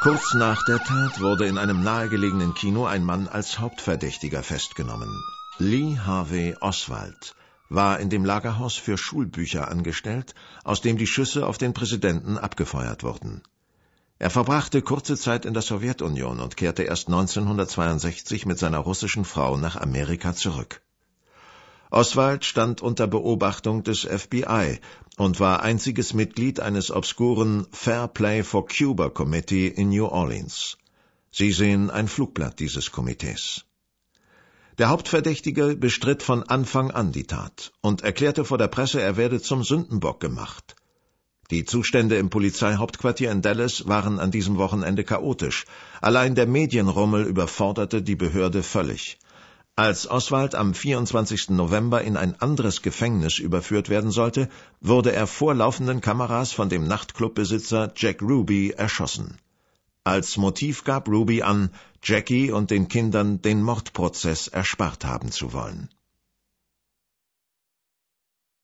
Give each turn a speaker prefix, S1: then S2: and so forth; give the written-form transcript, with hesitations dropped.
S1: Kurz nach der Tat wurde in einem nahegelegenen Kino ein Mann als Hauptverdächtiger festgenommen. Lee Harvey Oswald war in dem Lagerhaus für Schulbücher angestellt, aus dem die Schüsse auf den Präsidenten abgefeuert wurden. Er verbrachte kurze Zeit in der Sowjetunion und kehrte erst 1962 mit seiner russischen Frau nach Amerika zurück. Oswald stand unter Beobachtung des FBI und war einziges Mitglied eines obskuren Fair Play for Cuba Committee in New Orleans. Sie sehen ein Flugblatt dieses Komitees. Der Hauptverdächtige bestritt von Anfang an die Tat und erklärte vor der Presse, er werde zum Sündenbock gemacht. Die Zustände im Polizeihauptquartier in Dallas waren an diesem Wochenende chaotisch. Allein der Medienrummel überforderte die Behörde völlig. Als Oswald am 24. November in ein anderes Gefängnis überführt werden sollte, wurde er vor laufenden Kameras von dem Nachtclubbesitzer Jack Ruby erschossen. Als Motiv gab Ruby an, Jackie und den Kindern den Mordprozess erspart haben zu wollen.